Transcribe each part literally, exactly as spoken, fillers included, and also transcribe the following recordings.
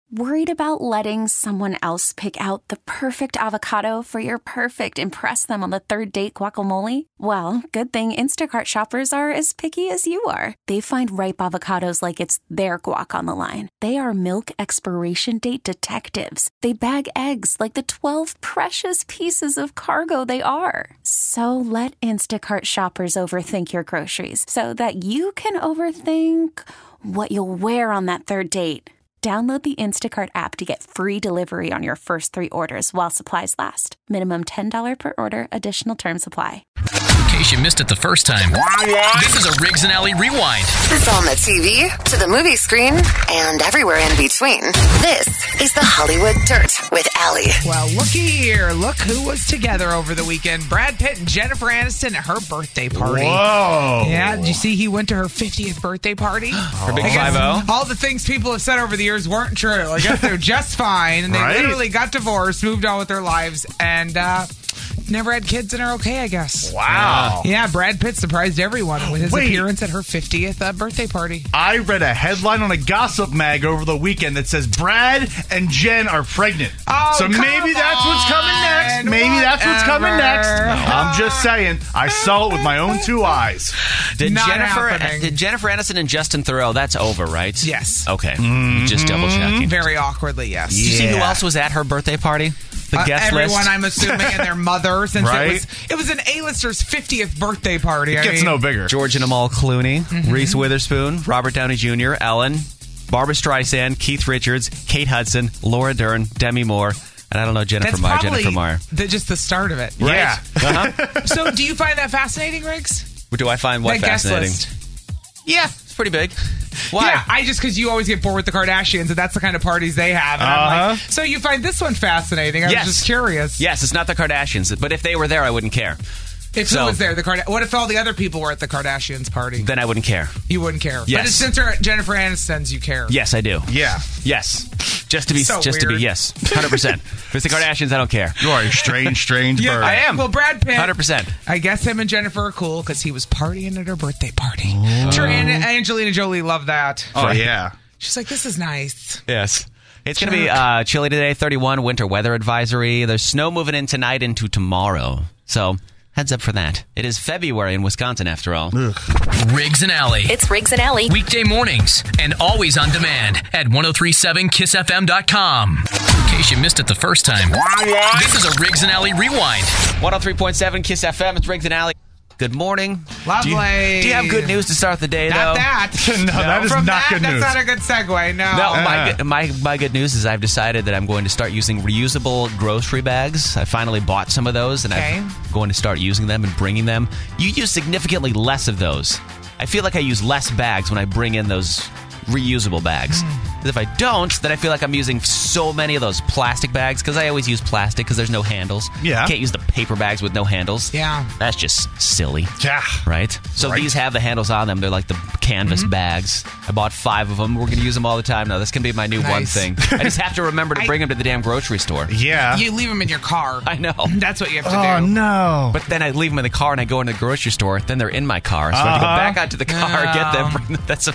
Worried about letting someone else pick out the perfect avocado for your perfect impress them on the third date guacamole? Well, good thing Instacart shoppers are as picky as you are. They find ripe avocados like it's their guac on the line. They are milk expiration date detectives. They bag eggs like the twelve precious pieces of cargo they are. So let Instacart shoppers overthink your groceries so that you can overthink what you'll wear on that third date. Download the Instacart app to get free delivery on your first three orders while supplies last. Minimum ten dollars per order. Additional terms apply. In case you missed it the first time, this is a Riggs and Alley Rewind. It's on the T V, to the movie screen, and everywhere in between. This is the Hollywood Dirt with Allie. Well, looky here. Look who was together over the weekend. Brad Pitt and Jennifer Aniston at her birthday party. Whoa. Yeah, did you see he went to her fiftieth birthday party? Her big five oh? All the things people have said over the years weren't true. I guess they're just fine. And they Right. literally got divorced, moved on with their lives, and uh, never had kids and are okay, I guess. Wow. Yeah, Brad Pitt surprised everyone with his Wait. appearance at her fiftieth uh, birthday party. I read a headline on a gossip mag over the weekend that says Brad and Jen are pregnant. Oh, so come maybe that's what's coming next. on, Maybe that's what's coming whatever. next. I'm just saying. I saw it with my own two eyes. Did Not Jennifer happening. did Jennifer Aniston and Justin Theroux, that's over, right? Yes. Okay. Just double checking. Very awkwardly, yes. Did you see who Yeah. else was at her birthday party? The Uh, guest everyone, list? I'm assuming, and their mother, since Right. it was it was an A-lister's fiftieth birthday party. It I gets mean, no bigger. George and Amal Clooney, Reese Witherspoon, Robert Downey Junior, Ellen, Barbara Streisand, Keith Richards, Kate Hudson, Laura Dern, Demi Moore, and I don't know Jennifer That's Meyer, probably Jennifer Meyer. the, just the start of it. Yeah. Uh-huh. So, do you find that fascinating, Riggs? Do I find what That guest fascinating? list. Yeah, it's pretty big. Why? Yeah, I just because you always get bored with the Kardashians, and that's the kind of parties they have. And I'm like, so you find this one fascinating? I Yes. was just curious. Yes, it's not the Kardashians, but if they were there, I wouldn't care. If So- who was there, the Card. What if all the other people were at the Kardashians party? Then I wouldn't care. You wouldn't care. Yes. But it's since they're at Jennifer Aniston's, you care. Yes, I do. Yeah. Yes. Just to be, So just to be, weird. yes. one hundred percent. If it's the Kardashians, I don't care. You are a strange, strange bird. I am. Well, Brad Pitt. one hundred percent. I guess him and Jennifer are cool because he was partying at her birthday party. Sure, and Angelina Jolie loved that. Oh, yeah. She's like, this is nice. Yes. It's going to be uh, chilly today, thirty-one, winter weather advisory. There's snow moving in tonight into tomorrow. So, heads up for that. It is February in Wisconsin, after all. Riggs and Alley. It's Riggs and Alley. Weekday mornings and always on demand at ten thirty-seven kiss f m dot com. In case you missed it the first time, this is a Riggs and Alley Rewind. one oh three point seven Kiss F M. It's Riggs and Alley. Good morning. Lovely. Do you, do you have good news to start the day, Not though? that. No, that is From not that, good that's news. not a good segue. No. No, Uh-uh. my, good- my my good news is I've decided that I'm going to start using reusable grocery bags. I finally bought some of those, and Okay. I'm going to start using them and bringing them. You use significantly less of those. I feel like I use less bags when I bring in those reusable bags. Hmm. 'Cause if I don't, then I feel like I'm using so many of those plastic bags, because I always use plastic because there's no handles. Yeah. You can't use the paper bags with no handles. Yeah. That's just silly. Yeah. Right? So Right. these have the handles on them. They're like the canvas Mm-hmm. bags. I bought five of them. We're going to use them all the time now. This can be my new one Nice. thing. I just have to remember to I- bring them to the damn grocery store. Yeah. You leave them in your car. I know. That's what you have to Oh, do. no. But then I leave them in the car and I go into the grocery store. Then they're in my car. So I have to go Uh-huh. back out to the car, get them. Oh. Bring them. That's a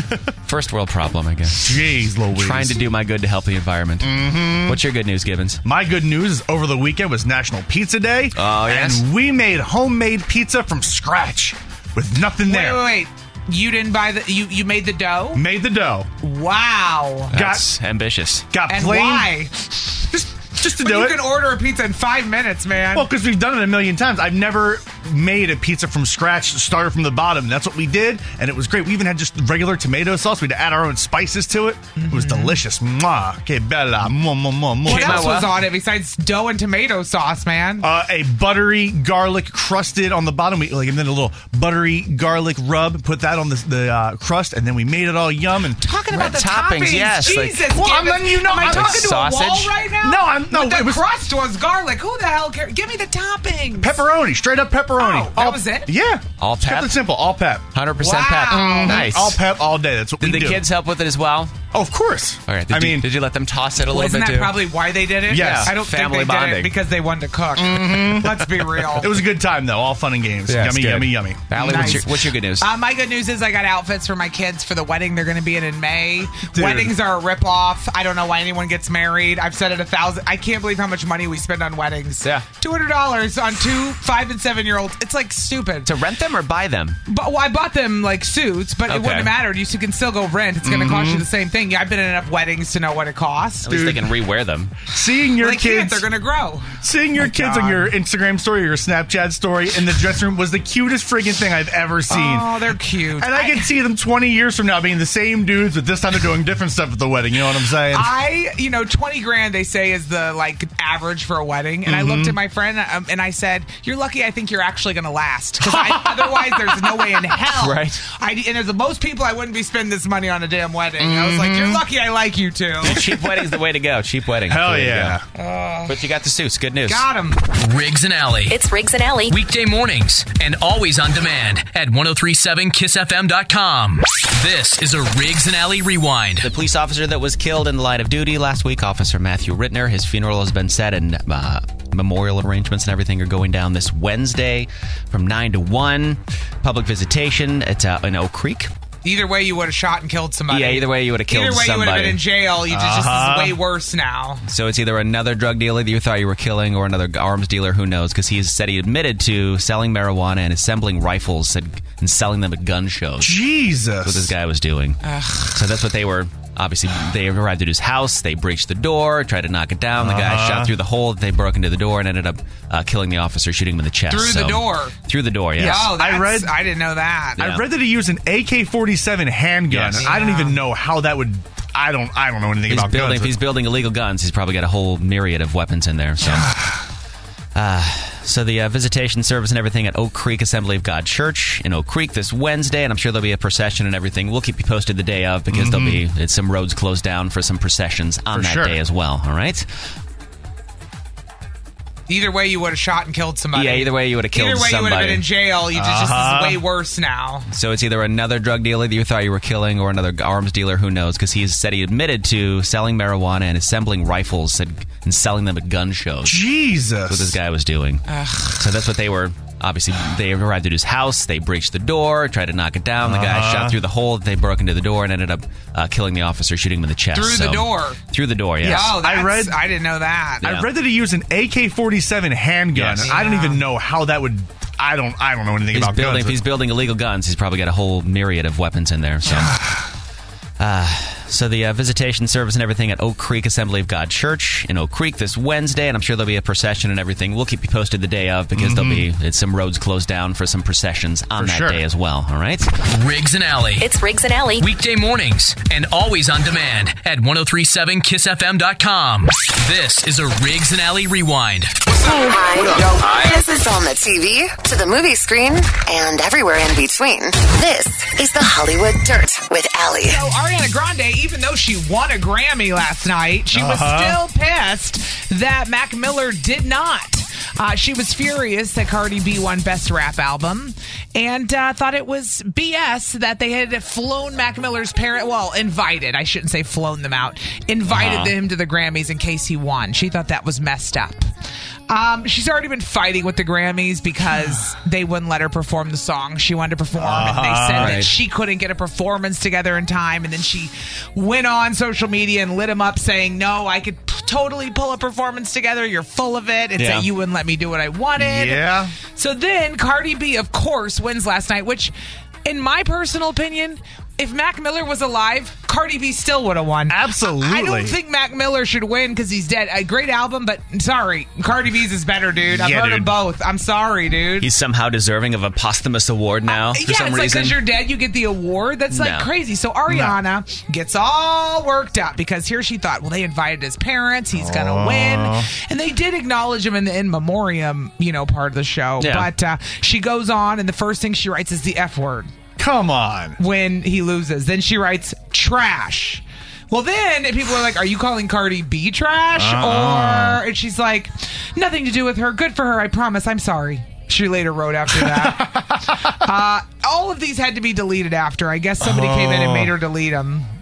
first world problem, I guess. Jeez Louise. Trying to do my good to help the environment. Mm-hmm. What's your good news, Gibbons? My good news is over the weekend was National Pizza Day. Oh, yes? And we made homemade pizza from scratch with nothing Wait, there. wait, wait. You didn't buy the. You you made the dough. Made the dough. Wow. That's ambitious. Got And plain. why? Just, just to But do you it. can order a pizza in five minutes, man. Well, because we've done it a million times. I've never made a pizza from scratch, started from the bottom. That's what we did, and it was great. We even had just regular tomato sauce. We had to add our own spices to it. It was delicious. Mwah. Que bella. Mwah, mwah, mwah, mwah. what Okay, else my was wa- on it besides dough and tomato sauce, man? Uh, a buttery garlic crusted on the bottom. We like and then a little buttery garlic rub. Put that on the, the uh, crust, and then we made it all yum. And Talking about Red the toppings, toppings, yes, like- Jesus, Well, I'm Gibbons. letting you know, Am I I'm- talking to a Sausage? wall right now? No, I'm- no, But the it was- crust was garlic. Who the hell cares? Give me the toppings. pepperoni, straight up pepperoni. Oh, that was it? Yeah, All Kept pep? it simple. All pep. one hundred percent Wow. pep. Mhm. Nice. All pep all day. That's what Did we the do. kids help with it as well? Oh, of course. All right. Did I you, mean, did you let them toss it a Well, little isn't bit that too? probably why they did it? Yes. I don't Family think they did bonding. it because they wanted to cook. Mm-hmm. Let's be real. it was a good time, though. All fun and games. Yeah, it's yummy, good. yummy, yummy. Allie, Nice. what's, your, what's your good news? Uh, my good news is I got outfits for my kids for the wedding they're going to be in in May. Dude. Weddings are a ripoff. I don't know why anyone gets married. I've said it a thousand. I can't believe how much money we spend on weddings. Yeah. two hundred dollars on two five and seven year olds. It's like stupid. to rent them or buy them? But well, I bought them like suits, but it Okay. wouldn't have mattered. You can still go rent. It's going to cost you the same thing. Yeah, I've been in enough weddings to know what it costs. At least they can rewear them. Seeing your Well, they can't. kids, They're going to grow. seeing your My kids God. on your Instagram story or your Snapchat story in the dressing room was the cutest friggin' thing I've ever seen. Oh, they're cute. And I can see them twenty years from now being the same dudes, but this time they're doing different stuff at the wedding. You know what I'm saying? I, you know, twenty grand they say is the like average for a wedding, and I looked at my friend um, and I said, "You're lucky. I think you're actually going to last, because otherwise there's no way in hell." Right. I, and as most people, I wouldn't be spending this money on a damn wedding. I was like, "You're lucky. I like you too." Cheap wedding's the way to go. Cheap wedding. Hell The way to yeah. go. But you got the suits. Good news. Got him. Riggs and Alley. It's Riggs and Alley. Weekday mornings and always on demand at ten thirty-seven kiss f m dot com. This is a Riggs and Alley Rewind. The police officer that was killed in the line of duty last week, Officer Matthew Rittner, his funeral has been set, and uh, memorial arrangements and everything are going down this Wednesday from nine to one. Public visitation. It's out in Oak Creek. Either way, you would have shot and killed somebody. Yeah, either way, you would have killed Either way, you would have somebody. been in jail. You just, Uh-huh. this is way worse now. So it's either another drug dealer that you thought you were killing or another arms dealer, who knows, because he said he admitted to selling marijuana and assembling rifles and, and selling them at gun shows. Jesus. That's what this guy was doing. So that's what they were. Obviously, they arrived at his house. They breached the door, tried to knock it down. The guy shot through the hole that they broke into the door and ended up uh, killing the officer, shooting him in the chest. Through the So- door. Through the door, yes. Oh, that's, I read- I didn't know that. Yeah. I read that he used an A K forty-seven handgun. Yes. I don't Yeah. even know how that would. I don't. I don't know anything He's about building, guns. if he's building illegal guns, he's probably got a whole myriad of weapons in there. So, uh, so the uh, visitation service and everything at Oak Creek Assembly of God Church in Oak Creek this Wednesday, and I'm sure there'll be a procession and everything. We'll keep you posted the day of, because there'll be it's some roads closed down for some processions on For that sure. day as well. All right. Either way, you would have shot and killed somebody. Yeah, either way, you would have killed Either way, you would have somebody. been in jail. You just, Uh-huh. this is way worse now. So it's either another drug dealer that you thought you were killing or another arms dealer, who knows, because he said he admitted to selling marijuana and assembling rifles and, and selling them at gun shows. Jesus. That's what this guy was doing. So that's what they were. Obviously, they arrived at his house. They breached the door, tried to knock it down. The guy shot through the hole that they broke into the door and ended up uh, killing the officer, shooting him in the chest. Through the So- door. Through the door, yes. Oh, that's, I read- I didn't know that. Yeah. I read that he used an A K forty-seven handgun. Yes. I don't Yeah. even know how that would. I don't. I don't know anything He's about building, guns. if he's building illegal guns, he's probably got a whole myriad of weapons in there. So, uh, so the uh, visitation service and everything at Oak Creek Assembly of God Church in Oak Creek this Wednesday, and I'm sure there'll be a procession and everything. We'll keep you posted the day of, because there'll be it's some roads closed down for some processions on For that sure. day as well. All right. Riggs and Alley. It's Riggs and Alley. Weekday mornings and always on demand at ten thirty-seven kiss f m dot com. This is a Riggs and Alley Rewind. Hi. This is on the T V, to the movie screen, and everywhere in between. This is the Hollywood Dirt with Allie. So Ariana Grande, even though she won a Grammy last night, she was Uh-huh. still pissed that Mac Miller did not. Uh, she was furious that Cardi B won Best Rap Album, and uh, thought it was B S that they had flown Mac Miller's parent. Well, invited. I shouldn't say flown them out. Invited Uh-huh. him to the Grammys in case he won. She thought that was messed up. Um, she's already been fighting with the Grammys because they wouldn't let her perform the song she wanted to perform, and they said that Right. she couldn't get a performance together in time. And then she went on social media and lit him up, saying, "No, I could p- totally pull a performance together. You're full of it. It's Yeah. that you wouldn't let me do what I wanted." Yeah. So then Cardi B, of course, wins last night, which, in my personal opinion, if Mac Miller was alive, Cardi B still would have won. Absolutely. I, I don't think Mac Miller should win because he's dead. A great album, but sorry, Cardi B's is better, dude. I've Yeah, heard them dude. both. I'm sorry, dude. He's somehow deserving of a posthumous award now for yeah, some it's like reason. because you're dead, you get the award. That's like No. crazy. So Ariana gets all worked up because here she thought, well, they invited his parents. He's going to win. And they did acknowledge him in the in memoriam, you know, part of the show. Yeah. But uh, she goes on, and the first thing she writes is the F word Come on. when he loses. Then she writes trash. Well, then people are like, are you calling Cardi B trash? Or, and she's like, nothing to do with her. Good for her. I promise. I'm sorry. She later wrote after that. uh, all of these had to be deleted after. I guess somebody came in and made her delete them.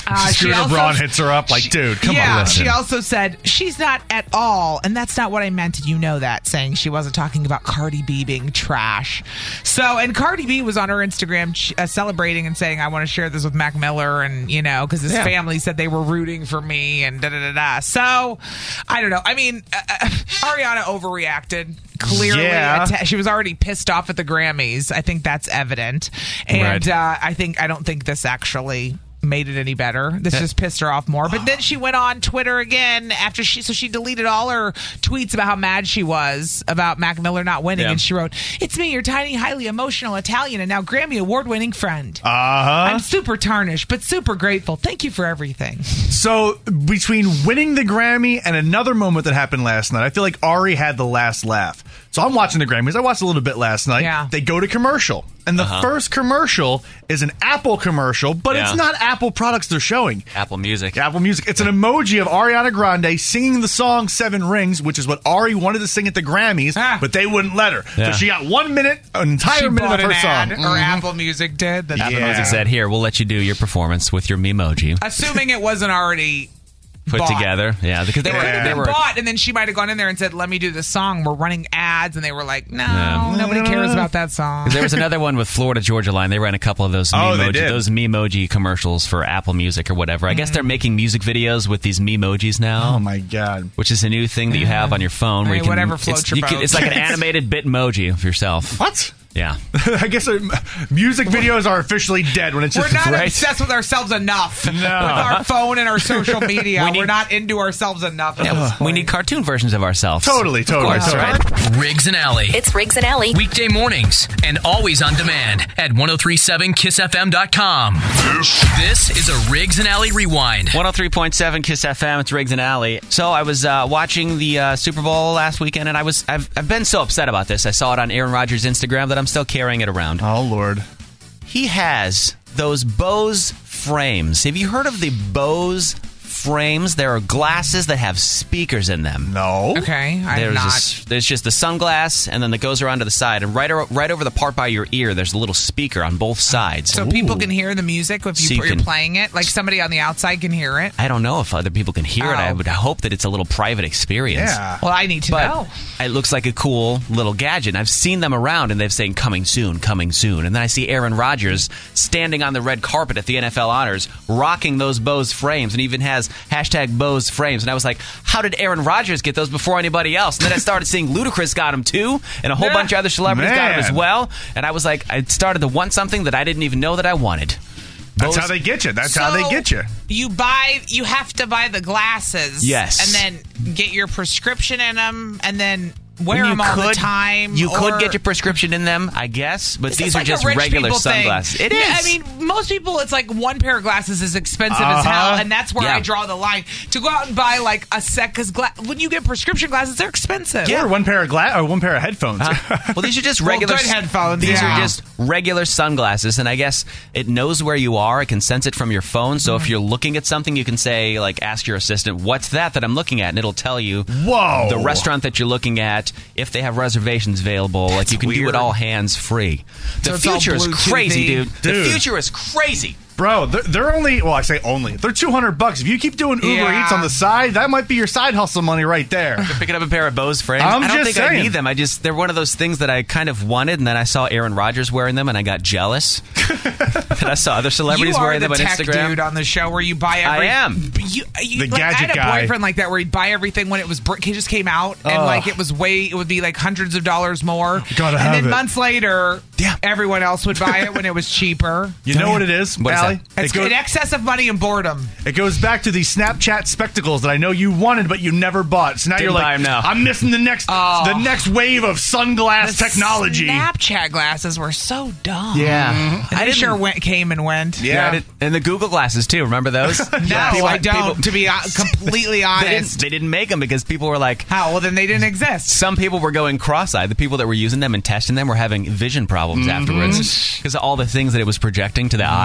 Uh, she Scooter also- Braun hits her up like, she- dude, come yeah, on. listen. she also said, she's not at all, and that's not what I meant, and you know that, saying she wasn't talking about Cardi B being trash. So, and Cardi B was on her Instagram ch- uh, celebrating and saying, I want to share this with Mac Miller, and, you know, because his Yeah. family said they were rooting for me, and da-da-da-da. So, I don't know. I mean, uh, uh, Ariana overreacted. Clearly, Yeah. atta- she was already pissed off at the Grammys. I think that's evident. And Right. uh, I think, I don't think this actually made it any better. This just pissed her off more. But then she went on Twitter again after she, so she deleted all her tweets about how mad she was about Mac Miller not winning. Yeah. And she wrote, "It's me, your tiny, highly emotional Italian and now Grammy Award winning friend. Uh-huh. I'm super tarnished, but super grateful. Thank you for everything." So between winning the Grammy and another moment that happened last night, I feel like Ari had the last laugh. So I'm watching the Grammys. I watched a little bit last night. Yeah. They go to commercial. And the Uh-huh. first commercial is an Apple commercial, but Yeah. it's not Apple products they're showing. Apple Music. Apple Music. It's an emoji of Ariana Grande singing the song Seven Rings, which is what Ari wanted to sing at the Grammys, Ah. but they wouldn't let her. Yeah. So she got one minute, an entire She minute bought of her an song. ad, Mhm. or Apple Music did. That Apple Yeah. Music said, here, we'll let you do your performance with your Memoji Assuming it wasn't already put bought. together. Yeah, because they were, Yeah. they Been were bought, and then she might have gone in there and said, "Let me do this song. We're running ads," and they were like, "No, Yeah. nobody cares about that song." There was another one with Florida Georgia Line. They ran a couple of those Oh, they Memoji, did. those Memoji commercials for Apple Music or whatever. I guess they're making music videos with these Memojis now. Oh, my God. Which is a new thing that you have on your phone where Hey, you can whatever floats it's, your you can- boat. it's like an animated Bitmoji of yourself. What? Yeah. I guess uh, music videos are officially dead when it's We're just not right. obsessed with ourselves enough. No. With our phone and our social media. We We need- are not into ourselves enough. at Yeah, this we point. need cartoon versions of ourselves. Totally, totally. Of course, totally. right? Riggs and Alley. It's Riggs and Alley. Weekday mornings and always on demand at ten thirty-seven kiss f m dot com. This is a Riggs and Alley Rewind. one oh three point seven Kiss F M. It's Riggs and Alley. So I was uh, watching the uh, Super Bowl last weekend, and I was I've, I've been so upset about this. I saw it on Aaron Rodgers' Instagram that I'm still carrying it around. Oh, Lord. He has those Bose frames. Have you heard of the Bose frames? There are glasses that have speakers in them. No. Okay, I'm There's not. this- there's just the sunglass, and then that goes around to the side, and right o- right over the part by your ear, there's a little speaker on both sides. So people can hear the music if you, So you you're can- playing it. Like somebody on the outside can hear it. I don't know if other people can hear it. I Oh. would hope that it's a little private experience. Yeah. Well, I need to But know. it looks like a cool little gadget. And I've seen them around, and they've saying coming soon, coming soon. And then I see Aaron Rodgers standing on the red carpet at the N F L Honors, rocking those Bose frames, and even has hashtag Bose frames. And I was like, how did Aaron Rodgers get those before anybody else? And then I started seeing Ludacris got them too, and a whole Yeah. bunch of other celebrities got them Man. as well. And I was like, I started to want something that I didn't even know that I wanted. That's Bose- how they get you. That's how they So, get you. You buy, you have to buy the glasses. Yes. And then get your prescription in them, and then wear You them all the could- time. You could or- get your prescription in them, I guess, but It's these are like just a rich regular people thing. sunglasses. It is. Yeah, I mean, most people, it's like one pair of glasses is expensive as Uh-huh. hell, and that's where Yeah. I draw the line. To go out and buy like a set, because gla- when you get prescription glasses, they're expensive. Or one pair of gla- or one pair of headphones. Huh? Well, these are just Well, regular good headphones, These yeah. are just regular sunglasses, and I guess it knows where you are. It can sense it from your phone. So Mm-hmm. if you're looking at something, you can say, like, ask your assistant, "What's that that I'm looking at?" And it'll tell you Whoa. the restaurant that you're looking at, if they have reservations available. like you can do weird. it all hands free. The So it's all future is Bluetooth-y. crazy, dude. The Dude. future is crazy. Bro, they're, they're only, well, I say only, they're two hundred bucks. If you keep doing Uber Yeah. Eats on the side, that might be your side hustle money right there. Picking up a pair of Bose frames. I'm I don't just think I saying. need them. I just they're one of those things that I kind of wanted, and then I saw Aaron Rodgers wearing them, and I got jealous. And I saw other celebrities You are wearing the them on tech Instagram. dude on the show where you buy every. I am. You, you, The like, gadget I had a guy. boyfriend like that where he'd buy everything when it was br- it just came out and Ugh. like it was way it would be like hundreds of dollars more. Gotta and have then it. months later, Yeah. everyone else would buy it when it was cheaper. You know what it is, What is Allie? that? It's It, go- an excess of money and boredom. it goes back to the Snapchat spectacles that I know you wanted, but you never bought. So now Didn't you're buy like, 'em now. I'm missing the next, Oh. the next wave of sunglass The technology. Snapchat glasses were so dumb. Yeah. And I they didn't- sure went, came and went. Yeah. I did- and the Google glasses too. Remember those? No, People- I don't. people- to be uh, completely they, didn't, honest. they didn't make them because people were like. How? Well, then they didn't exist. Some people were going cross-eyed. The people that were using them and testing them were having vision problems Mm-hmm. afterwards because of all the things that it was projecting to the eye. They were like,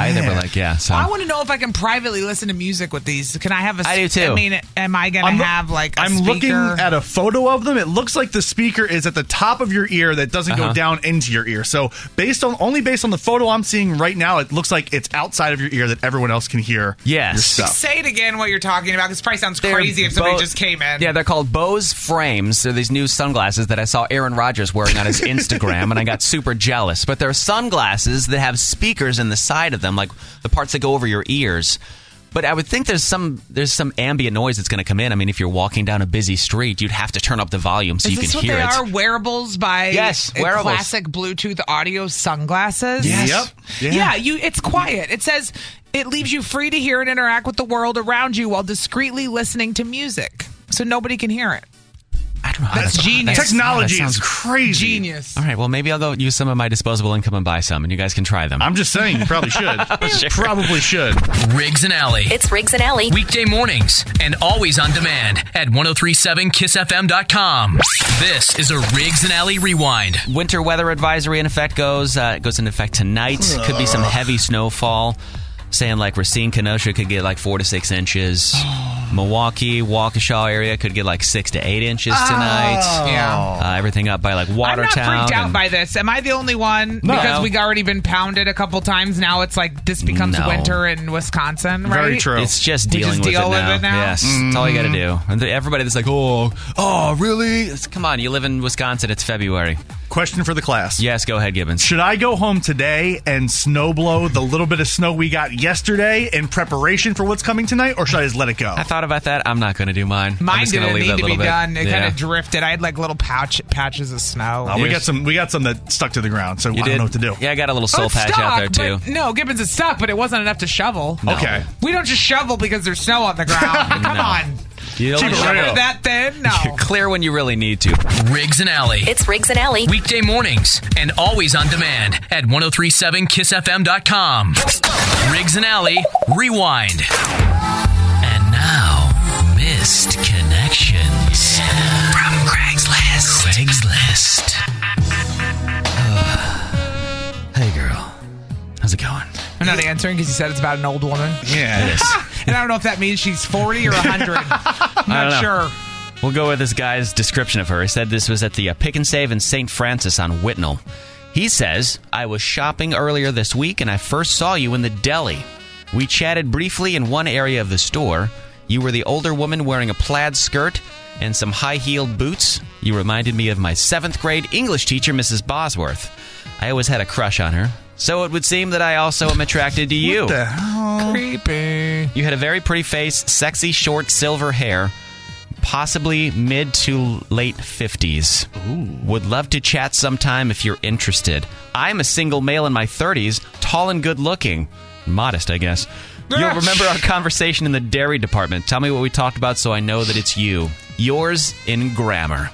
like. Yeah, so. I want to know if I can privately listen to music with these. Can I have a? I do too. I mean, am I going to have like a I'm speaker? looking at a photo of them. It looks like the speaker is at the top of your ear that doesn't Uh-huh. go down into your ear. So based on only based on the photo I'm seeing right now, it looks like it's outside of your ear that everyone else can hear. Yes. your stuff. Say it again what you're talking about, because it probably sounds They're crazy if somebody Bo- just came in. Yeah, they're called Bose frames. They're these new sunglasses that I saw Aaron Rodgers wearing on his Instagram, and I got super jealous. But they're sunglasses that have speakers in the side of them, like the parts that go over your ears. But I would think there's some there's some ambient noise that's going to come in. I mean, if you're walking down a busy street, you'd have to turn up the volume so Is you this can what hear they it. are? Wearables by Yes, uh, wearables. classic Bluetooth audio sunglasses. Yes. Yep. Yeah. Yeah. you. It's quiet. It says it leaves you free to hear and interact with the world around you while discreetly listening to music, so nobody can hear it. I don't know. how That's that's- genius. that's- Technology that is sounds- crazy. Genius. All right, well, maybe I'll go use some of my disposable income and buy some, and you guys can try them. I'm just saying, you probably should. Sure. Probably should. Riggs and Alley. It's Riggs and Alley. Weekday mornings and always on demand at ten thirty-seven kiss f m dot com. This is a Riggs and Alley Rewind. Winter weather advisory in effect goes uh, goes into effect tonight. Could be some heavy snowfall. Saying like Racine, Kenosha could get like four to six inches. Milwaukee, Waukesha area could get like six to eight inches tonight. Yeah. Uh, everything up by like Watertown. I'm not freaked out and- by this. Am I the only one? No. Because we've already been pounded a couple times. Now it's like this becomes No. winter in Wisconsin, right? Very true. It's just We dealing just with, deal it with now. it now? Yes, that's all you got to do. And the- everybody that's like, oh, oh, really? It's, come on, you live in Wisconsin. It's February. Question for the class. Yes, go ahead, Gibbons. Should I go home today and snow blow the little bit of snow we got yesterday in preparation for what's coming tonight, or should I just let it go? I thought about that. I'm not going to do mine. I'm Mine just gonna didn't leave need that to be little bit. done. It Yeah. kind of drifted. I had like little pouch patches of snow. Uh, we Yes. got some. We got some that stuck to the ground, so You I did? don't know what to do. Yeah, I got a little Oh, soul it's patch stuck, out there, too. but- no, Gibbons is stuck, but it wasn't enough to shovel. No. Okay. We don't just shovel because there's snow on the ground. Come No. on. You don't Keep it shovel real. That thin? No. Clear when you really need to. Riggs and Alley. It's Riggs and Alley. Weekday mornings and always on demand at ten thirty-seven kiss f m dot com. Riggs and Alley Rewind. And now, Missed Connections from Craigslist. Craigslist. Hey, girl. How's it going? I'm not answering because you said it's about an old woman. Yeah, it is. And I don't know if that means she's forty or one hundred. I'm I don't not know. sure. We'll go with this guy's description of her. He said this was at the uh, Pick and Save in Saint Francis on Whitnall. He says, I was shopping earlier this week and I first saw you in the deli. We chatted briefly in one area of the store. You were the older woman wearing a plaid skirt and some high-heeled boots. You reminded me of my seventh grade English teacher, Missus Bosworth. I always had a crush on her. So it would seem that I also am attracted to you. What the hell? Creepy. You had a very pretty face, sexy short silver hair, possibly mid to late fifties. Would love to chat sometime if you're interested. I'm a single male in my thirties, tall and good looking. Modest, I guess. You'll remember our conversation in the dairy department. Tell me what we talked about so I know that it's you. Yours in grammar.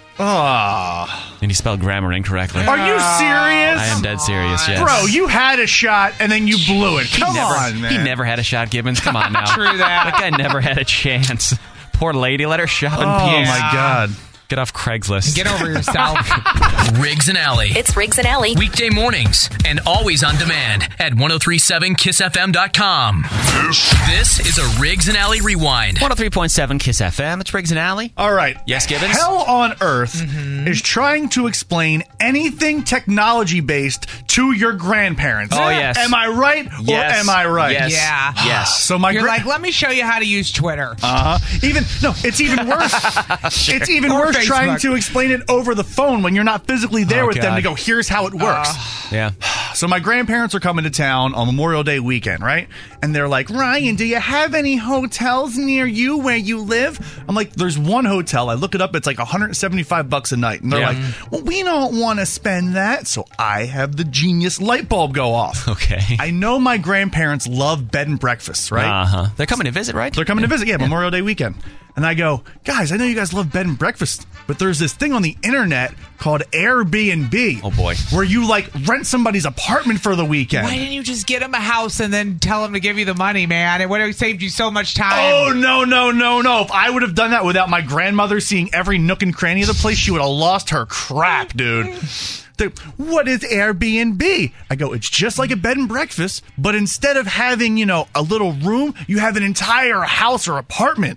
Ah, And he spelled grammar incorrectly. are you serious? I am dead serious, yes. Bro, you had a shot and then you blew it. He Come never, on, man. He never had a shot, Gibbons. Come on now. True that. That guy never had a chance. Poor lady, let her shop in Oh peace. my God. Get off Craigslist. Get over yourself. Riggs and Alley. It's Riggs and Alley. Weekday mornings and always on demand at ten thirty-seven kiss f m dot com. This is a Riggs and Alley Rewind. one oh three point seven Kiss F M. It's Riggs and Alley. All right. Yes, Gibbons? Hell on earth Mm-hmm. is trying to explain anything technology based to your grandparents. Oh, yes. Am I right or Yes. am I right? Yes. Yeah. Yes. So my You're gra- like, let me show you how to use Twitter. Uh-huh. Even no, it's even worse. It's even Or worse trying Facebook. to explain it over the phone when you're not physically there Oh, with them God. to go, here's how it works. Yeah. So my grandparents are coming to town on Memorial Day weekend, right? And they're like, Ryan, do you have any hotels near you where you live? I'm like, there's one hotel. I look it up. It's like one hundred seventy-five bucks a night. And they're Yeah. like, well, we don't want to spend that. So I have the genius light bulb go off. Okay. I know my grandparents love bed and breakfasts, right? Uh-huh. They're coming to visit, right? They're coming to visit, yeah, Memorial Day weekend. And I go, guys, I know you guys love bed and breakfast, but there's this thing on the internet called Airbnb. Oh, boy. Where you, like, rent somebody's apartment for the weekend. Why didn't you just get him a house and then tell him to give you the money, man? It would have saved you so much time. Oh, no, no, no, no. If I would have done that without my grandmother seeing every nook and cranny of the place, she would have lost her crap, dude. They're, what is Airbnb? I go, it's just like a bed and breakfast, but instead of having, you know, a little room, you have an entire house or apartment.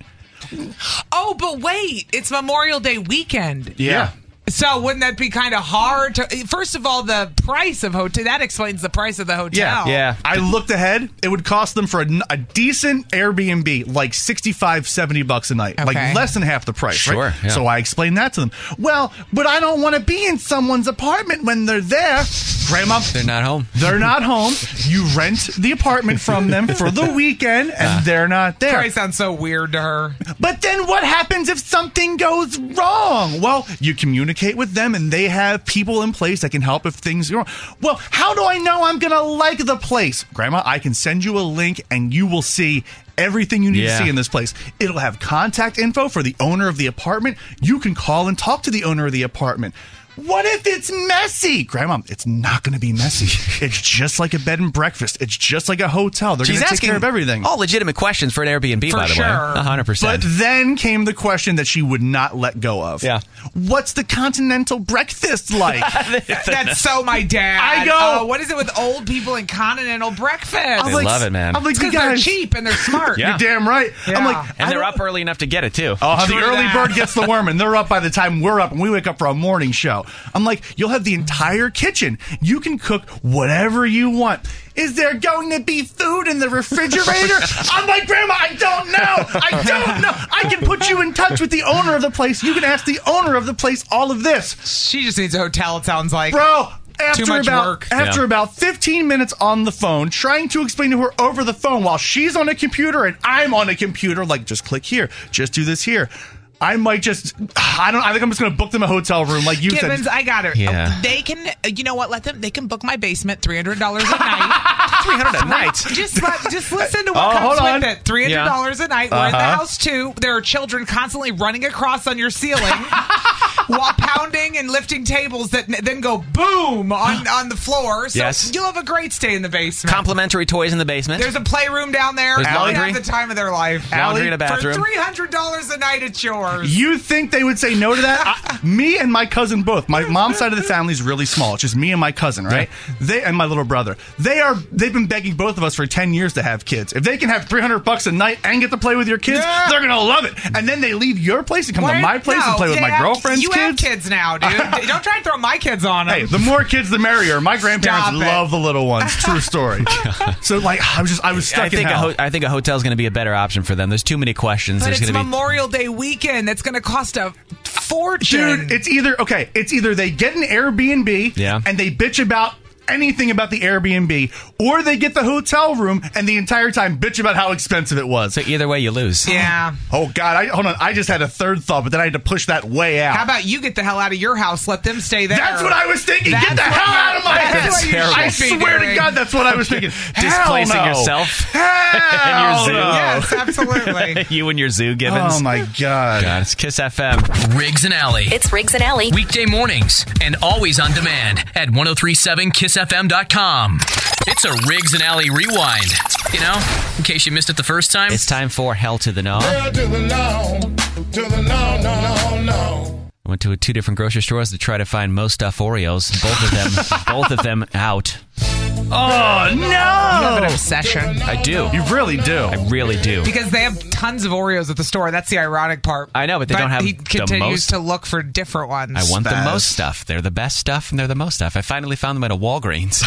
Oh, but wait, it's Memorial Day weekend. Yeah. So wouldn't that be kind of hard to... First of all, the price of hotel, that explains the price of the hotel. Yeah, Yeah. I looked ahead. It would cost them for a, a decent Airbnb like sixty-five, seventy bucks a night. Okay. Like less than half the price, Sure, right? yeah. So I explained that to them. Well, but I don't want to be in someone's apartment when they're there. Grandma, They're not home. they're not home. You rent the apartment from them for the weekend, and they're not there. Probably sounds so weird to her. But then what happens if something goes wrong? Well, you communicate with them and they have people in place that can help if things go wrong. Well, how do I know I'm going to like the place? Grandma, I can send you a link and you will see everything you need Yeah. to see in this place. It'll have contact info for the owner of the apartment. You can call and talk to the owner of the apartment. What if it's messy? Grandma, it's not going to be messy. It's just like a bed and breakfast. It's just like a hotel. They're going She's to take asking care of everything. all legitimate questions for an Airbnb, For by the sure. way. one hundred But percent. then came the question that she would not let go of. Yeah. What's the continental breakfast like? That's so my dad. I go- Oh, what is it with old people and continental breakfast? I'm They love it, man. I'm like, It's you because they're guys, cheap and they're smart. Yeah. you're damn right. Yeah. I'm like, And I they're don't- up early enough to get it, too. Oh, how the True early that. bird gets the worm, and they're up by the time we're up, and we wake up for a morning show. I'm like, you'll have the entire kitchen. You can cook whatever you want. Is there going to be food in the refrigerator? I'm like, Grandma, I don't know. I don't know. I can put you in touch with the owner of the place. You can ask the owner of the place all of this. She just needs a hotel, it sounds like. Bro, after much about work. after Yeah. about fifteen minutes on the phone, trying to explain to her over the phone while she's on a computer and I'm on a computer, like, just click here, just do this here. I might just, I don't, I think I'm just going to book them a hotel room like you Gibbons, said. I got it. Yeah. Oh, they can, you know what? Let them. They can book my basement, three hundred dollars a night. three hundred a night. Just, let, just listen to what Oh, comes hold on. with it. Three hundred dollars a night. We're in the Uh-huh. house too. There are children constantly running across on your ceiling while pounding and lifting tables that n- then go boom on on the floor. So Yes. you'll have a great stay in the basement. Complimentary toys in the basement. There's a playroom down there. There's They'll laundry. have the time of their life. Laundry in a For bathroom. three hundred dollars a night, it's yours. You think they would say no to that? I, me and my cousin both. My mom's side of the family is really small. It's just me and my cousin, right? They and my little brother. They are. They've been begging both of us for ten years to have kids. If they can have three hundred bucks a night and get to play with your kids, Yeah. they're gonna love it. And then they leave your place and come to Why- my place no, and play with they my have- girlfriend's you kids. have kids now, dude. Don't try and throw my kids on them. Hey, the more kids, the merrier. My grandparents Stop it. love the little ones. True story. So, like, I was just, I was stuck I think in a hell. ho- I think a hotel is going to be a better option for them. There's too many questions. But There's it's going to be Memorial Day weekend. That's going to cost a fortune. Dude, it's either okay. It's either they get an Airbnb Yeah. and they bitch about anything about the Airbnb, or they get the hotel room and the entire time bitch about how expensive it was. so either way you lose. yeah. Oh God! I, hold on. I just had a third thought, but then I had to push that way out. How about you get the hell out of your house? Let them stay there. That's what I was thinking. Get That's the what hell you- out of my that's house! what you terrible. I should be swear to doing. God, that's what I was thinking. Displacing Hell no. yourself Hell zoo. no. Yes, absolutely. You and your zoo, Gibbons. Oh my God! God, it's Kiss F M. Riggs and Alley. It's Riggs and Alley. Weekday mornings and always on demand at ten thirty-seven kiss f m dot com. It's a Riggs and Alley rewind. You know, in case you missed it the first time. It's time for Hell to the No. To the no, to the no, no, no, no. I went to two different grocery stores to try to find Mo Stuff Oreos. Both of them, both of them out. Oh You have an no! obsession. I do. You really do. I really do. Because they have tons of Oreos at the store. That's the ironic part. I know, but they don't have he the continues most. to look for different ones. I want the Spaz. most stuff. They're the best stuff, and they're the most stuff. I finally found them at a Walgreens.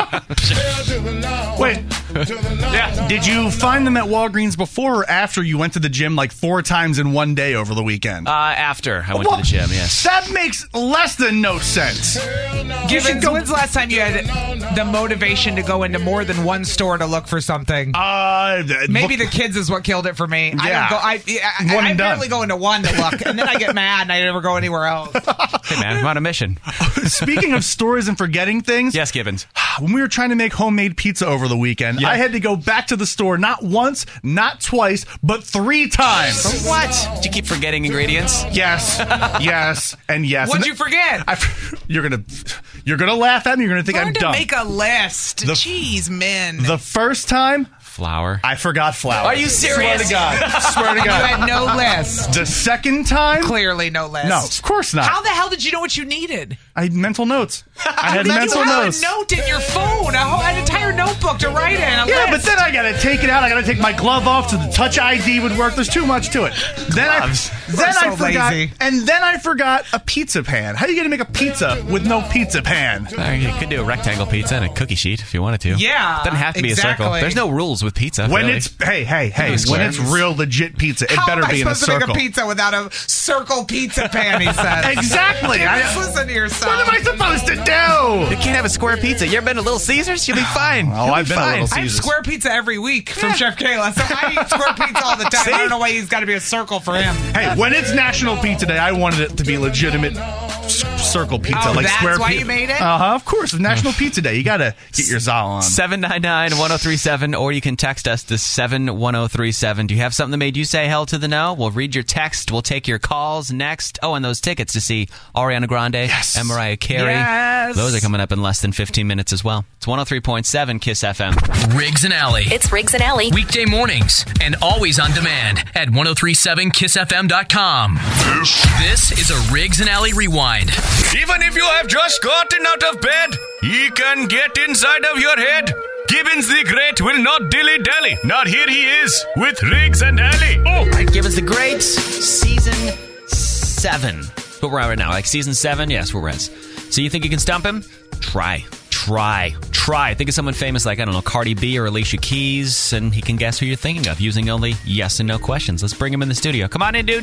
To the no, Wait. to the no, Yeah. no, Did you find them at Walgreens before or after you went to the gym like four times in one day over the weekend? uh, after I went Well, to the gym, yes. That makes less than no sense. You should Gibbons, go- when's the last time you had the motivation to go into more than one store to look for something? Uh, th- Maybe look- the kids is what killed it for me. I Yeah. don't go. I, I, One I, I and done. barely go into one to look, and then I get mad and I never go anywhere else. Hey, man, I'm on a mission. Speaking of stores and forgetting things, Yes, Gibbons. when we were trying to make homemade pizza over the weekend, Yeah. I had to go back to the store not once, not twice, but three times. What? Did you keep forgetting ingredients? Yes, yes, and yes. What'd And you forget? I, you're gonna, you're gonna laugh at me. You're gonna think Learn I'm to dumb. make a list. The- Jeez, men. The first time, Flour. I forgot flour. Are you serious? Swear to God. Swear to You God. had no list. The second time? Clearly no list. No, of course not. How the hell did you know what you needed? I had mental notes. I had you mental have notes. a note in your phone, a whole, an entire notebook to write in. A Yeah, list. but then I gotta take it out. I gotta take my glove off so the Touch I D would work. There's too much to it. Then Gloves. I then We're I so forgot, lazy. and then I forgot a pizza pan. How are you gonna make a pizza with no pizza pan? Uh, You could do a rectangle pizza and a cookie sheet if you wanted to. Yeah, It doesn't have to be a circle. exactly. There's no rules with pizza. When really. it's hey hey hey, It's when square. it's real legit pizza, it How better am I be in a supposed to circle. make a pizza without a circle pizza pan? He says. Exactly. I- Just listen to yourself. What am I supposed to You do? can't have a square pizza. You ever been to Little Caesars? You'll be fine. Oh, You'll I've be been to fine. Little I have Caesars. square pizza every week from Chef Kayla, so I eat square pizza all the time. See? I don't know why he's got to be a circle for him. Hey, when it's National Pizza Day, I wanted it to be legitimate s- circle pizza, Oh, like that's square why pi- you made it? Uh huh. Of course, it's National Pizza Day. You gotta get your za on. seven nine nine, one oh three seven, or you can text us to seven one oh three seven. Do you have something that made you say hell to the no? We'll read your text. We'll take your calls next. Oh, and those tickets to see Ariana Grande Yes. and Mariah Carey. Yes. Those are coming up in less than fifteen minutes as well. It's one oh three point seven Kiss F M. Riggs and Alley. It's Riggs and Alley. Weekday mornings and always on demand at ten thirty-seven kiss f m dot com. This is a Riggs and Alley Rewind. Even if you have just gotten out of bed, he can get inside of your head. Gibbons the Great will not dilly-dally. Not here he is with Riggs and Alley. Oh. All right, give us the great season seven. But we're at right now, like season seven. Yes, we're Reds. So you think you can stump him? Try, try, try. Think of someone famous like I don't know, Cardi B or Alicia Keys, and he can guess who you're thinking of using only yes and no questions. Let's bring him in the studio. Come on in, dude.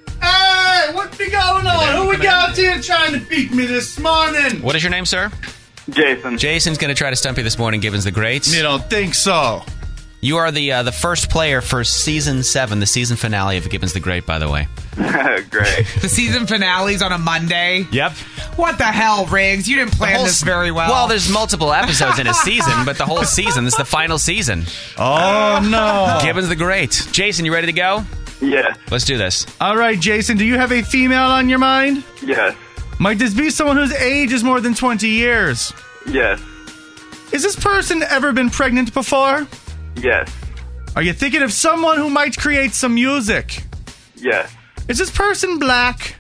Hey, what be going on? Who we got here trying to beat me this morning? What is your name, sir? Jason. Jason's going to try to stump you this morning. Gibbons the Great. You don't think so? You are the uh, the first player for season seven, the season finale of Gibbons the Great. By the way. Great. The season finale's on a Monday. Yep. What the hell, Riggs? You didn't plan Whole this s- very well. Well, there's multiple episodes in a season, but the whole season this is the final season. Oh no! Gibbons the Great. Jason, you ready to go? Yes. Let's do this. All right, Jason. Do you have a female on your mind? Yes. Might this be someone whose age is more than twenty years? Yes. Is this person ever been pregnant before? Yes. Are you thinking of someone who might create some music? Yes. Is this person black?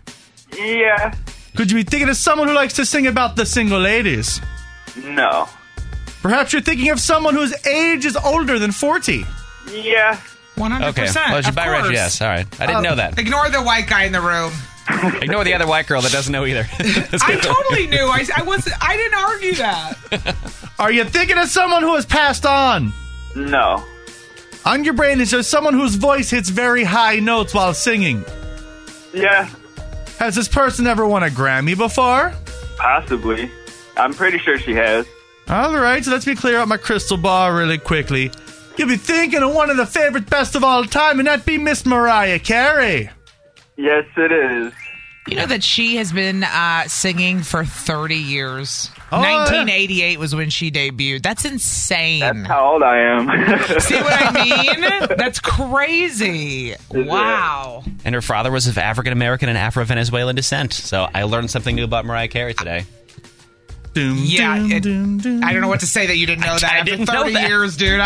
Yeah. Could you be thinking of someone who likes to sing about the single ladies? No. Perhaps you're thinking of someone whose age is older than forty. Yeah. one hundred Okay. percent. Well, you of buy course. Reggie. Yes. All right. I didn't know that. Ignore the white guy in the room. Ignore the other white girl that doesn't know either. That's I good. totally knew. I, I was. I didn't argue that. Are you thinking of someone who has passed on? No. On your brain, is there someone whose voice hits very high notes while singing? Yeah. Has this person ever won a Grammy before? Possibly. I'm pretty sure she has. All right, so let's be clear out my crystal ball really quickly. You'll be thinking of one of the favorite best of all time, and that be Miss Mariah Carey. Yes, it is. You know that she has been uh, singing for thirty years. Oh, nineteen eighty-eight was when she debuted. That's insane. That's how old I am. See what I mean? That's crazy. Wow. And her father was of African American and Afro Venezuelan descent. So I learned something new about Mariah Carey today. Doom, Yeah, doom, it- doom, doom. I don't know what to say that you didn't know that I after didn't know thirty that. years, dude.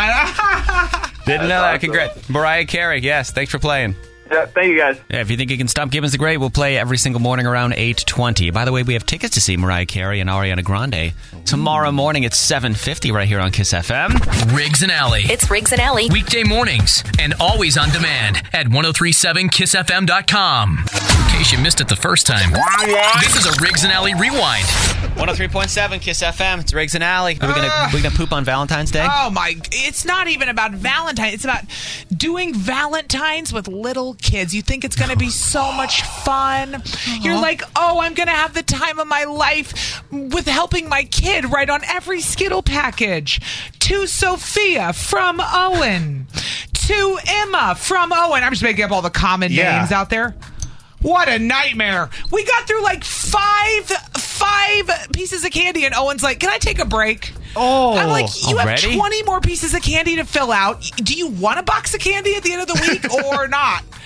I, Didn't know that. awesome. Congrats. Mariah Carey. Yes. Thanks for playing. Yeah, thank you guys. Yeah, if you think you can stump Gibbons the Great, we'll play every single morning around eight twenty. By the way, we have tickets to see Mariah Carey and Ariana Grande tomorrow morning at seven fifty right here on Kiss F M. Riggs and Alley. It's Riggs and Alley. Weekday mornings and always on demand at ten thirty-seven kiss f m dot com. In case you missed it the first time, this is a Riggs and Alley Rewind. one oh three point seven Kiss F M. It's Riggs and Alley. Are we gonna we gonna poop on Valentine's Day? oh my! It's not even about Valentine. It's about doing Valentines with little kids. You think it's going to be so much fun. You're like, oh, I'm going to have the time of my life with helping my kid write on every Skittle package. To Sophia from Owen. To Emma from Owen. I'm just making up all the common Yeah. names out there. What a nightmare. We got through like five five pieces of candy and Owen's like, can I take a break? Oh, I'm like, you already? have twenty more pieces of candy to fill out. Do you want a box of candy at the end of the week or not?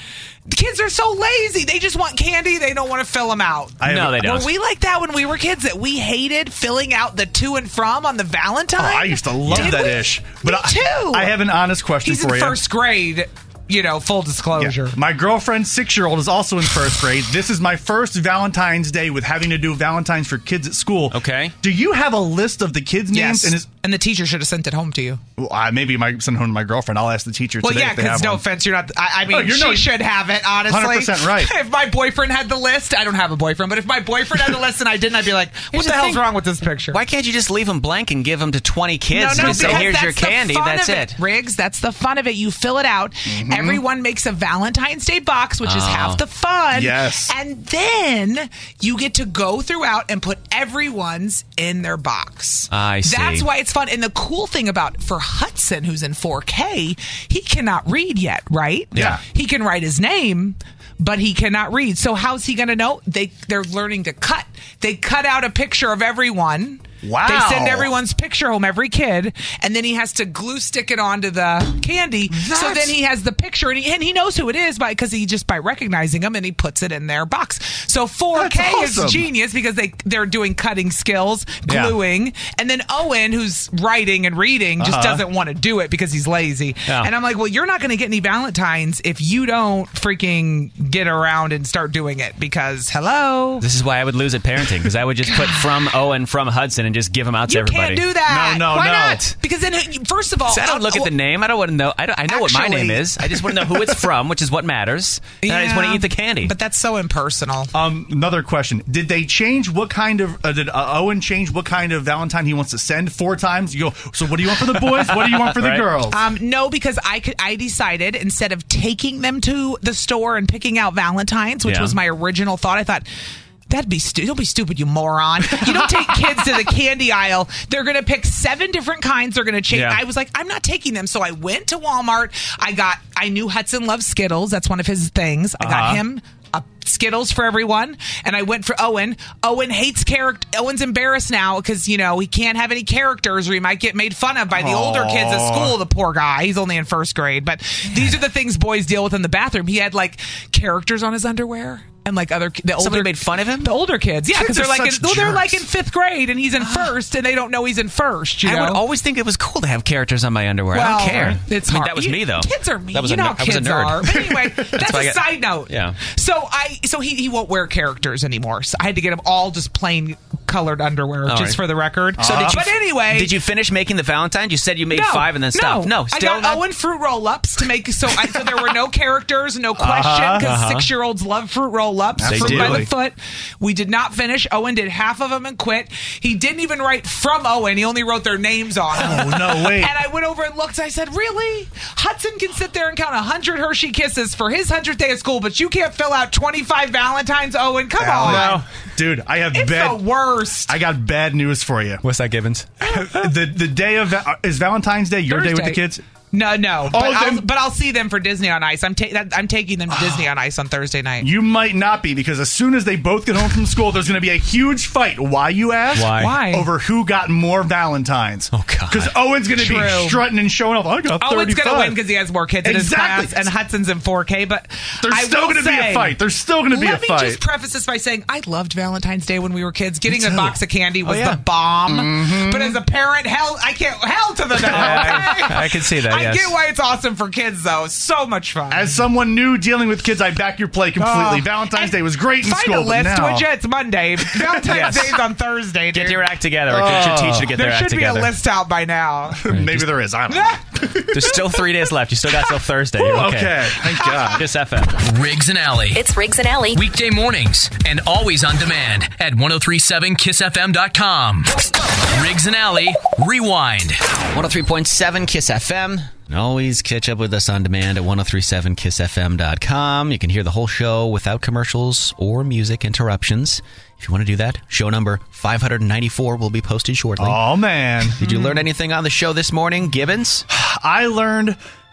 The kids are so lazy. They just want candy. They don't want to fill them out. I no, they don't. Were we like that when we were kids, that we hated filling out the to and from on the Valentine? Oh, I used to love Did that we? ish. But Me I, too. I have an honest question He's for in you. first grade. You know, full disclosure. Yeah. My girlfriend's six-year-old is also in first grade. This is my first Valentine's Day with having to do Valentine's for kids at school. Okay. Do you have a list of the kids' names? Yes. And, is, and the teacher should have sent it home to you. well, uh, maybe my send it home to my girlfriend. I'll ask the teacher Well, today yeah, if they have because no one. offense, you're not. I, I mean, Oh, you're she no- should have it. Honestly, one hundred percent right. If my boyfriend had the list, I don't have a boyfriend, but if my boyfriend had the list and I didn't, I'd be like, "What Here's the, the hell's thing. wrong with this picture?" Why can't you just leave them blank and give them to twenty kids No, no, and just say, because here's that's your the candy, fun that's of it. Riggs, that's the fun of it. You fill it out. Mm-hmm. Everyone makes a Valentine's Day box, which is half the fun. Yes. And then you get to go throughout and put everyone's in their box. I see. That's why it's fun. And the cool thing about, for Hudson, who's in four K, he cannot read yet, right? Yeah. He can write his name, but he cannot read. So how's he going to know? They, they're learning to cut. They cut out a picture of everyone. Wow. They send everyone's picture home, every kid, and then he has to glue stick it onto the candy. So That's- then he has the picture, and he, and he knows who it is by because he just by recognizing them, and he puts it in their box. So four K That's awesome. is genius because they they're doing cutting skills, Yeah. gluing, and then Owen, who's writing and reading, just Uh-huh. doesn't want to do it because he's lazy. Yeah. And I'm like, well, you're not going to get any Valentines if you don't freaking get around and start doing it because hello. This is why I would lose at parenting, because I would just put from Owen, from Hudson, and just give them out to You everybody. can't do that. No, no, Why no. not? Because then, first of all, See, I don't look at the name. I don't want to know. I, don't, I know what my Actually- name is. I just want to know who it's from, which is what matters. And I just want to Yeah, eat the candy. But that's so impersonal. Um, another question: did they change what kind of? Uh, did uh, Owen change what kind of Valentine he wants to send four times? You go. So what do you want for the boys? What do you want for the Right. girls? Um, no, because I could. I decided instead of taking them to the store and picking out Valentines, which Yeah. was my original thought, I thought. That'd be stupid. Don't be stupid, you moron. You don't take kids to the candy aisle. They're going to pick seven different kinds. They're going to change. Yeah. I was like, I'm not taking them. So I went to Walmart. I got, I knew Hudson loves Skittles. That's one of his things. I got Uh-huh. him a Skittles for everyone. And I went for Owen. Owen hates character. Owen's embarrassed now because, you know, he can't have any characters or he might get made fun of by the older kids at school. The poor guy. He's only in first grade. But these are the things boys deal with in the bathroom. He had like characters on his underwear. And like other, the older Somebody made fun of him? the older kids, yeah, because Kids they're are like, in, such well, they're jerks. like in fifth grade, and he's in first, and they don't know he's in first. You I know, would always think it was cool to have characters on my underwear. I well, don't care. It's I mean, hard. that was You- me, though. Kids are mean. That was you a know ner- how I was a kids nerd. are. But anyway, that's why I a got- side note. Yeah. So I, so he, he won't wear characters anymore. So I had to get him all just plain colored underwear, All just right. for the record. So did you, but anyway, did you finish making the Valentine? You said you made no, five and then stopped. No, I still got not? Owen fruit roll-ups to make so, I, so there were no characters, no question, because uh-huh. six-year-olds love fruit roll-ups. They Fruit do. by the foot. We did not finish. Owen did half of them and quit. He didn't even write from Owen. He only wrote their names on them. Oh, no, wait. And I went over and looked. I said, really? Hudson can sit there and count one hundred Hershey Kisses for his hundredth day of school, but you can't fill out twenty-five Valentines, Owen? Come on. No. Dude, I have It's bad. the worst. I got bad news for you. What's that, Gibbons? the the day of Va- is Valentine's Day your day with the Thursday. kids? No, no. But, Oh, I'll, then- but I'll see them for Disney on Ice. I'm, ta- that, I'm taking them to Disney on Ice on Thursday night. You might not be, because as soon as they both get home from school, there's going to be a huge fight. Why, you ask? Why? Why? Over who got more Valentines. Oh, God. Because Owen's going to be True. strutting and showing off. I got thirty-five. Owen's going to win because he has more kids in his Exactly. class, and Hudson's in four K. But There's I still will going to be a say- fight. There's still going to be a Let me fight. just preface this by saying I loved Valentine's Day when we were kids. Getting a too. box of candy was Oh, yeah. the bomb. Mm-hmm. But as a parent, hell, I can't hell to the no. I- okay? I can see that, I yes. get why it's awesome for kids, though. So much fun. As someone new dealing with kids, I back your play completely. Uh, Valentine's and Day was great in Find school, a but list, now... would you? It's Monday. Valentine's Yes. Day's on Thursday, dude. Get your act together. Or get your teacher to get there their act should be together. a list out by now. Maybe there is. I don't know. There's still three days left. You still got till Thursday. You're okay. Okay, thank God. Kiss F M. Riggs and Alley. It's Riggs and Alley. Weekday mornings and always on demand at ten thirty-seven kiss f m dot com. Riggs and Alley, rewind. one oh three point seven Kiss F M. And always catch up with us on demand at ten thirty-seven kiss f m dot com. You can hear the whole show without commercials or music interruptions. If you want to do that, show number five ninety-four will be posted shortly. Oh, man. Did you learn anything on the show this morning, Gibbons? I learned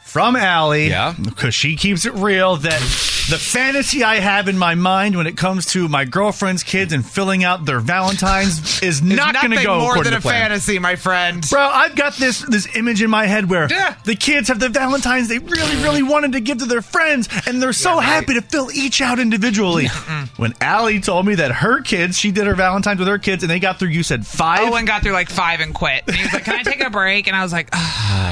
from Allie, Yeah. because she keeps it real, that the fantasy I have in my mind when it comes to my girlfriend's kids and filling out their Valentines is not going to Nothing go more according than a to plan. fantasy, my friend. Bro, I've got this this image in my head where Yeah. the kids have the Valentines they really, really wanted to give to their friends, and they're so happy to fill each out individually. When Allie told me that her kids, she did her Valentines with her kids, and they got through, you said five? Owen got through like five and quit. And he was like, can I take a break? And I was like,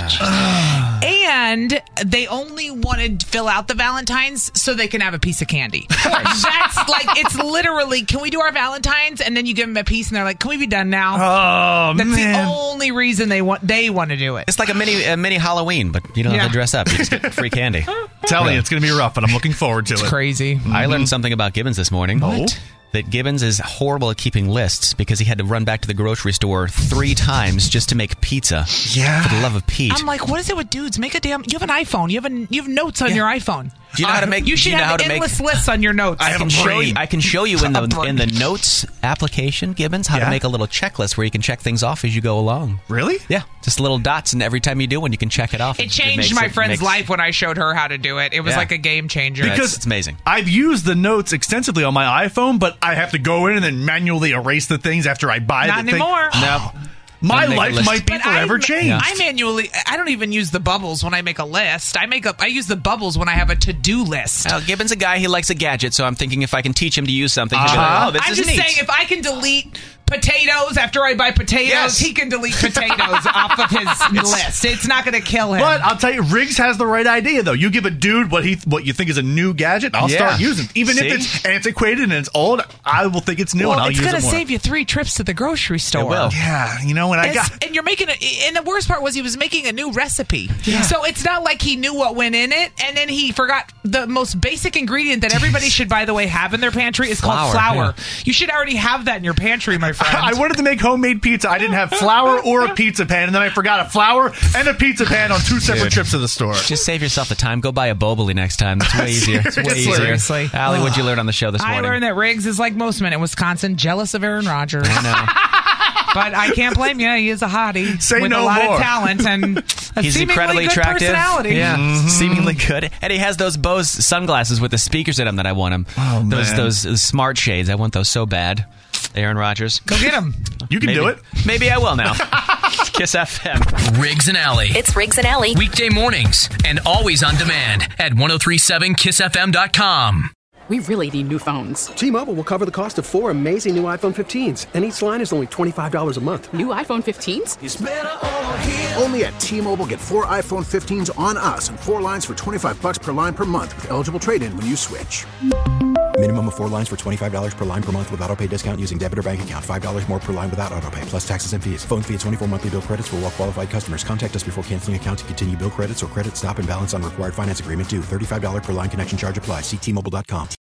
oh, and they only wanted to fill out the Valentines so they can have a piece of candy. That's like, it's literally, can we do our Valentines? And then you give them a piece and they're like, can we be done now? Oh, That's man. the only reason they want they want to do it. It's like a mini a mini Halloween, but you don't Yeah. have to dress up. You just get free candy. Telling Yeah. you, it's going to be rough, but I'm looking forward to it. Crazy. I learned something about Gibbons this morning. What? That Gibbons is horrible at keeping lists because he had to run back to the grocery store three times just to make pizza. Yeah. For the love of Pete. I'm like, what is it with dudes? Make a damn. You have an iPhone. You have an, you have notes on Yeah. your iPhone. Do you know how to make- You do should you know have how to make- endless lists on your notes. I I have can a show brain. you. I can show you in A the brain. in the notes application, Gibbons, how Yeah? to make a little checklist where you can check things off as you go along. Really? Yeah, just little dots, and every time you do one, you can check it off. It changed makes my it- friend's makes- life when I showed her how to do it. It was Yeah. like a game changer. Because- Because it's amazing. I've used the notes extensively on my iPhone, but I have to go in and then manually erase the things after I buy Not the thing. anymore. No. My Don't make a life list. might be But forever I, changed. I manually, I don't even use the bubbles when I make a list. I make up, I use the bubbles when I have a to-do list. Well, Gibbons a guy, he likes a gadget, so I'm thinking if I can teach him to use something, he'll be like, Uh-huh. oh, this I'm is just neat. saying, if I can delete potatoes after I buy potatoes, Yes. he can delete potatoes off of his list. It's not going to kill him. But I'll tell you, Riggs has the right idea, though. You give a dude what he what you think is a new gadget, I'll Yeah. start using it. Even See? if it's antiquated and it's old, I will think it's new and well, I'll it's use going it to more. save you three trips to the grocery store. will. Yeah, you know, when I It's- got... and you're making it, and the worst part was he was making a new recipe. So it's not like he knew what went in it, and then he forgot the most basic ingredient that everybody should, by the way, have in their pantry is called Flour, flour. yeah. You should already have that in your pantry, my friend. I wanted to make homemade pizza. I didn't have flour or a pizza pan, and then I forgot a flour and a pizza pan on two separate Dude. trips to the store. Just save yourself the time. Go buy a Boboli next time. It's way easier. It's way Seriously. easier. Seriously. Allie, what'd you learn on the show this I morning? learned that Riggs is like most men in Wisconsin, jealous of Aaron Rodgers. I know. But I can't blame you. He is a hottie Say with no a lot more. of talent and a He's seemingly incredibly good attractive. personality. Yeah, seemingly good. And he has those Bose sunglasses with the speakers in them that I want him. Oh, those man. those uh, smart shades. I want those so bad. Aaron Rodgers. Go get him. You can Maybe, do it. Maybe I will now. Kiss F M. Riggs and Alley. It's Riggs and Alley. Weekday mornings and always on demand at ten thirty-seven kiss f m dot com. We really need new phones. T-Mobile will cover the cost of four amazing new iPhone fifteens, and each line is only twenty-five dollars a month. New iPhone fifteens? Only at T-Mobile, get four iPhone fifteens on us and four lines for twenty-five bucks per line per month with eligible trade-in when you switch. Minimum of four lines for twenty-five dollars per line per month with autopay discount using debit or bank account. five dollars more per line without autopay, plus taxes and fees. Phone fee at twenty-four monthly bill credits for well-qualified customers. Contact us before canceling account to continue bill credits or credit stop and balance on required finance agreement due. thirty-five dollars per line connection charge applies. See T Mobile dot com.